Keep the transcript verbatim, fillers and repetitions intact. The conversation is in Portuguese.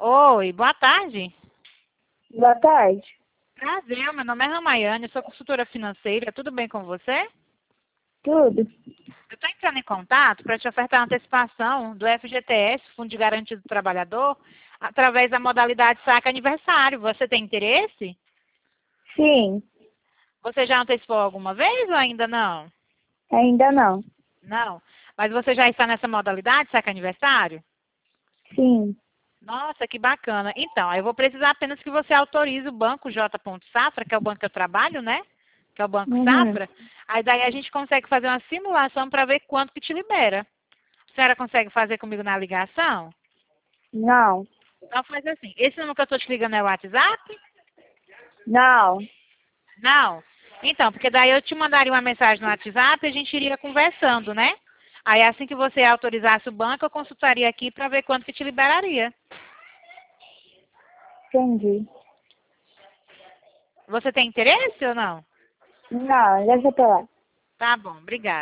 Oi, boa tarde. Boa tarde. Prazer, meu nome é Ramayane, eu sou consultora financeira. Tudo bem com você? Tudo? Eu estou entrando em contato para te ofertar uma antecipação do F G T S, Fundo de Garantia do Trabalhador, através da modalidade saque aniversário. Você tem interesse? Sim, Você já antecipou alguma vez ou ainda não? ainda não. Não. Mas você já está nessa modalidade, saque aniversário? Sim, Nossa, que bacana. Então, eu vou precisar apenas que você autorize o banco J. Safra, que é o banco que eu trabalho, né? Que é o Banco uhum. Safra. Aí daí a gente consegue fazer uma simulação para ver quanto que te libera. A senhora consegue fazer comigo na ligação? Não, Então faz assim. Esse número que eu estou te ligando é o WhatsApp? não, Não. Então, porque daí eu te mandaria uma mensagem no WhatsApp e a gente iria conversando, né? Aí assim que você autorizasse o banco, eu consultaria aqui para ver quanto que te liberaria. entendi. Você tem interesse ou não? Não, deixa pra lá. Tá bom, obrigada.